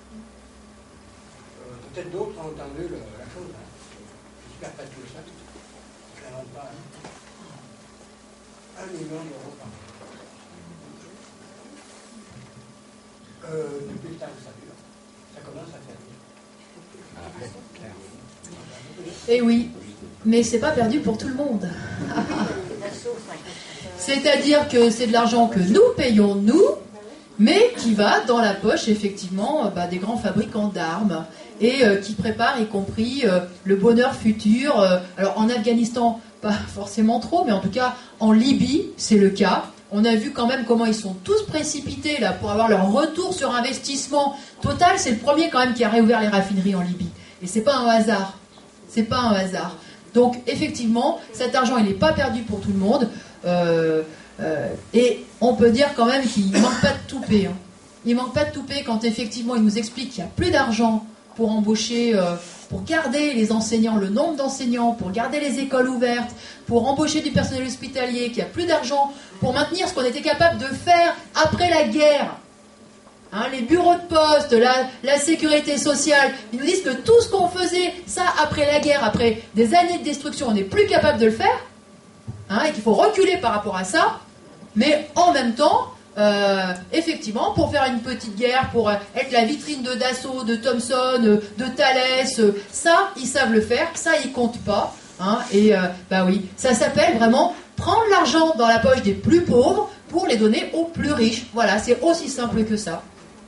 Euh, peut-être d'autres ont entendu le, la chose. Hein. J'espère pas tout ça. Je l'invente pas. Hein. Un million d'euros par jour. Euh, depuis le temps que ça dure, ça commence à faire vite. Eh oui, mais c'est pas perdu pour tout le monde. C'est-à-dire que c'est de l'argent que nous payons nous, mais qui va dans la poche effectivement bah, des grands fabricants d'armes et euh, qui préparent y compris euh, le bonheur futur. Euh, alors en Afghanistan, pas forcément trop, mais en tout cas en Libye, c'est le cas. On a vu quand même comment ils sont tous précipités là pour avoir leur retour sur investissement. Total, c'est le premier quand même qui a réouvert les raffineries en Libye. Et c'est pas un hasard. C'est pas un hasard. Donc effectivement, cet argent, il n'est pas perdu pour tout le monde. Euh, Euh, et on peut dire quand même qu'il ne manque pas de toupet. Hein. Il ne manque pas de toupet quand effectivement il nous explique qu'il n'y a plus d'argent pour embaucher, euh, pour garder les enseignants, le nombre d'enseignants, pour garder les écoles ouvertes, pour embaucher du personnel hospitalier, qu'il n'y a plus d'argent pour maintenir ce qu'on était capable de faire après la guerre. Hein, les bureaux de poste, la, la sécurité sociale, ils nous disent que tout ce qu'on faisait, ça, après la guerre, après des années de destruction, on n'est plus capable de le faire, hein, et qu'il faut reculer par rapport à ça, mais en même temps, euh, effectivement, pour faire une petite guerre, pour être la vitrine de Dassault, de Thomson, de Thales, ça, ils savent le faire, ça, ils comptent pas, hein, et euh, bah oui, ça s'appelle vraiment prendre l'argent dans la poche des plus pauvres pour les donner aux plus riches. Voilà, c'est aussi simple que ça.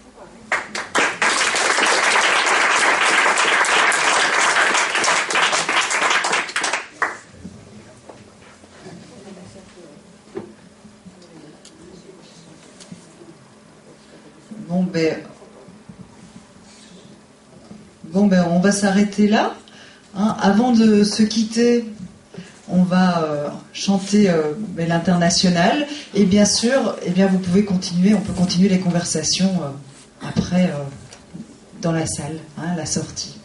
Bon ben, bon ben, on va s'arrêter là. Hein. Avant de se quitter, on va euh, chanter euh, l'international. Et bien sûr, eh bien, vous pouvez continuer, on peut continuer les conversations euh, après euh, dans la salle, hein, à la sortie.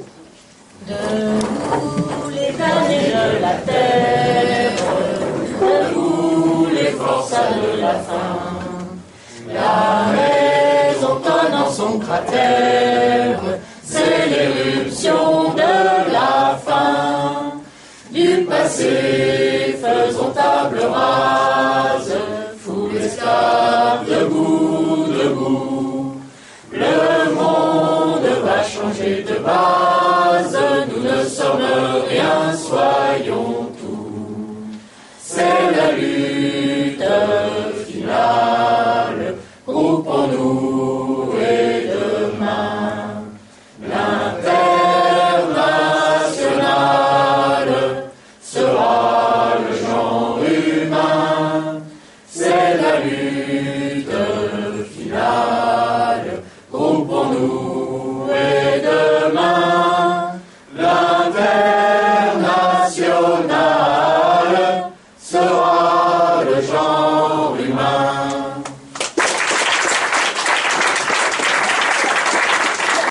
Debout les damnés de la terre, debout les forçats de la faim, la raison tonne en son cratère, c'est l'éruption de la fin. Du passé faisons table rase, foule esclave debout, debout. Le monde va changer de base, nous ne sommes rien, soyons tout. C'est la lutte finale, groupons-nous et demain, l'international sera le genre humain, c'est la lutte